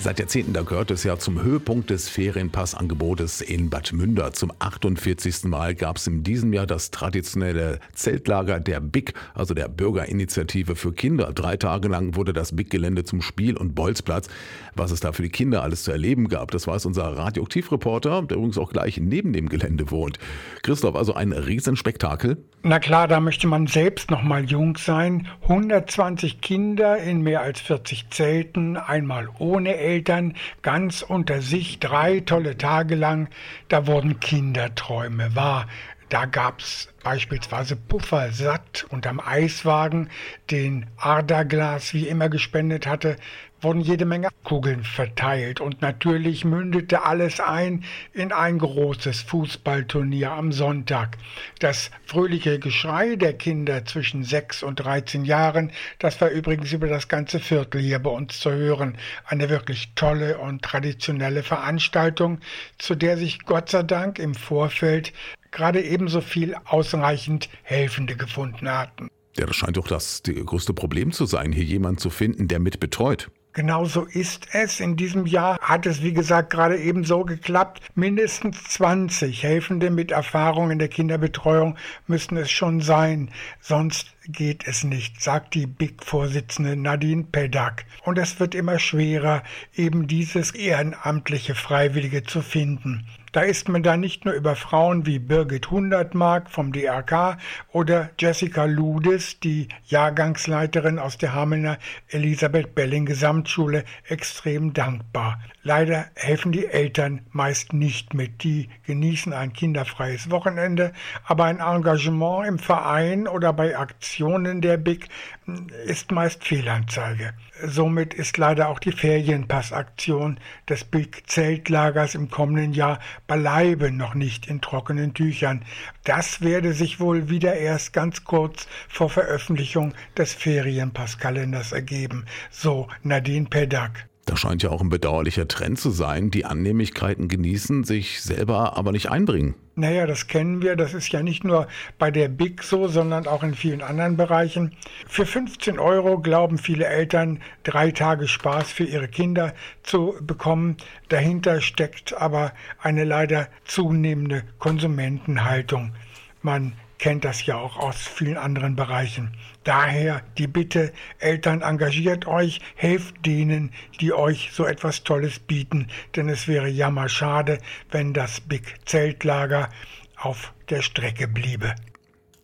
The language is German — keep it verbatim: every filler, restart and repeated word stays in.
Seit Jahrzehnten, da gehört es ja zum Höhepunkt des Ferienpassangebotes in Bad Münder. Zum achtundvierzigsten Mal gab es in diesem Jahr das traditionelle Zeltlager der B I K, also der Bürgerinitiative für Kinder. Drei Tage lang wurde das B I K-Gelände zum Spiel- und Bolzplatz. Was es da für die Kinder alles zu erleben gab, das weiß unser Radioaktivreporter, der übrigens auch gleich neben dem Gelände wohnt. Christoph, also ein Riesenspektakel. Na klar, da möchte man selbst noch mal jung sein. hundertzwanzig Kinder in mehr als vierzig Zelten, einmal ohne Eltern, ganz unter sich, drei tolle Tage lang. Da wurden Kinderträume wahr. Da gab's beispielsweise Puffer satt unterm Eiswagen, den Arda-Glas wie immer gespendet hatte, wurden jede Menge Kugeln verteilt und natürlich mündete alles ein in ein großes Fußballturnier am Sonntag. Das fröhliche Geschrei der Kinder zwischen sechs und dreizehn Jahren, das war übrigens über das ganze Viertel hier bei uns zu hören. Eine wirklich tolle und traditionelle Veranstaltung, zu der sich Gott sei Dank im Vorfeld gerade ebenso viel ausreichend Helfende gefunden hatten. Ja, das scheint doch das größte Problem zu sein, hier jemanden zu finden, der mit betreut. Genau so ist es. In diesem Jahr hat es, wie gesagt, gerade eben so geklappt. Mindestens zwanzig Helfende mit Erfahrung in der Kinderbetreuung müssen es schon sein. Sonst geht es nicht, sagt die B I K-Vorsitzende Nadine Pedak. Und es wird immer schwerer, eben dieses ehrenamtliche Freiwillige zu finden. Da ist man dann nicht nur über Frauen wie Birgit Hundertmark vom D R K oder Jessica Ludes, die Jahrgangsleiterin aus der Hamelner Elisabeth Belling Gesamtschule, extrem dankbar. Leider helfen die Eltern meist nicht mit. Die genießen ein kinderfreies Wochenende, aber ein Engagement im Verein oder bei Aktionen der B I K ist meist Fehlanzeige. Somit ist leider auch die Ferienpassaktion des B I K-Zeltlagers im kommenden Jahr beileibe noch nicht in trockenen Tüchern. Das werde sich wohl wieder erst ganz kurz vor Veröffentlichung des Ferienpasskalenders ergeben, so Nadine Pedak. Das scheint ja auch ein bedauerlicher Trend zu sein. Die Annehmlichkeiten genießen, sich selber aber nicht einbringen. Naja, das kennen wir. Das ist ja nicht nur bei der B I K so, sondern auch in vielen anderen Bereichen. Für fünfzehn Euro glauben viele Eltern, drei Tage Spaß für ihre Kinder zu bekommen. Dahinter steckt aber eine leider zunehmende Konsumentenhaltung. Man kennt das ja auch aus vielen anderen Bereichen. Daher die Bitte, Eltern, engagiert euch, helft denen, die euch so etwas Tolles bieten, denn es wäre jammerschade, wenn das B I K-Zeltlager auf der Strecke bliebe.